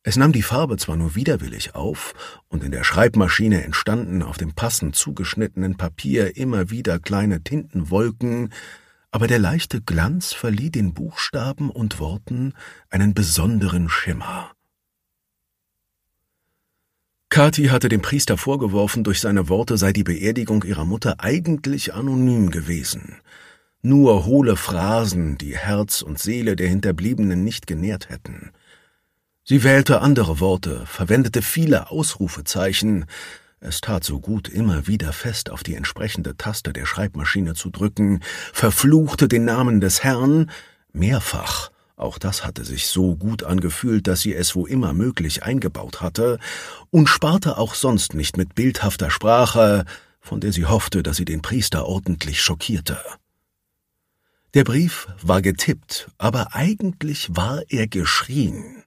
Es nahm die Farbe zwar nur widerwillig auf, und in der Schreibmaschine entstanden auf dem passend zugeschnittenen Papier immer wieder kleine Tintenwolken, aber der leichte Glanz verlieh den Buchstaben und Worten einen besonderen Schimmer. Kathi hatte dem Priester vorgeworfen, durch seine Worte sei die Beerdigung ihrer Mutter eigentlich anonym gewesen. Nur hohle Phrasen, die Herz und Seele der Hinterbliebenen nicht genährt hätten. Sie wählte andere Worte, verwendete viele Ausrufezeichen. Es tat so gut, immer wieder fest auf die entsprechende Taste der Schreibmaschine zu drücken, verfluchte den Namen des Herrn, mehrfach. Auch das hatte sich so gut angefühlt, dass sie es wo immer möglich eingebaut hatte, und sparte auch sonst nicht mit bildhafter Sprache, von der sie hoffte, dass sie den Priester ordentlich schockierte. Der Brief war getippt, aber eigentlich war er geschrien.